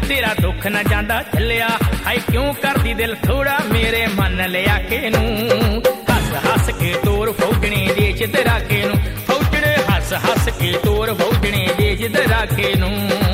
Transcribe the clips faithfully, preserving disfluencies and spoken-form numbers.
तेरा दुख न जांदा झल्लिया, हाय क्यों करदी दिल थोड़ा मेरे मन लिया के नू। हस हस के तोर फौजने देश दराके नू, फौजने हस हस के तोर फौजने देश दराके नू।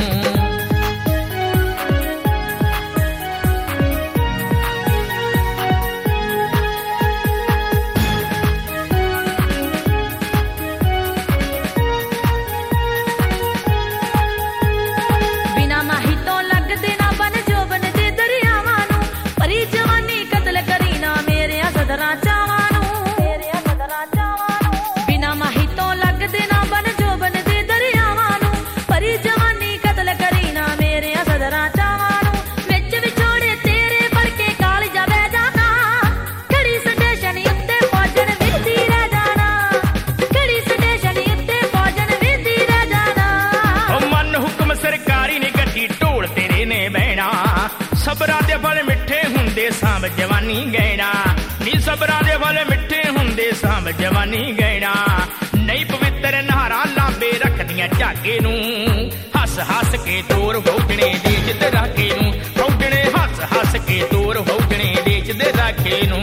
सबरां दे फल मिठे हुंदे सांभ जवानी गैना, नी सबरां दे फल मिठे हुंदे सांभ जवानी गैना। नहीं पवित्र नहारा लांबे रखदियां झाके नू, हस हस के तोर फौजने देश दराके नू, फौजने हस हस के तोर फौजने देश दराके नू।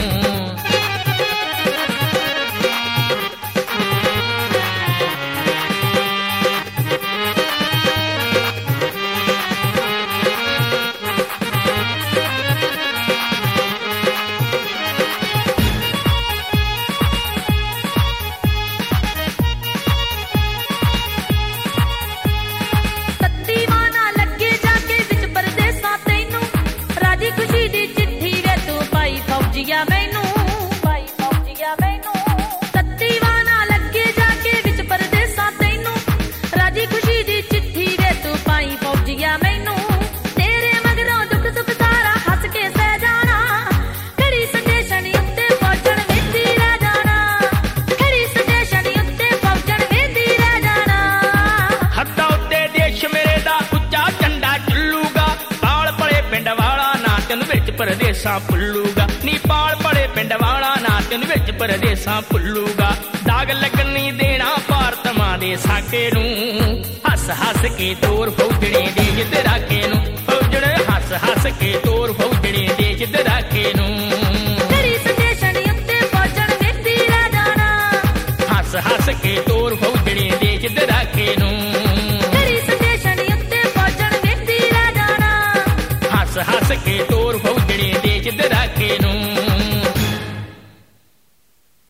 परदेसा पुल्लूगा नी पाल पड़े पिंड वाला ना तेन विच परदेसा पुल्लूगा। दाग लगन नहीं देना भारत मां दे साके नू, हस हस के तोर फौजने देश दराके नू, फौजने हस हस के तोर फौजने देश दराके नू। हस हस के तोर फौजने देश दराके नू।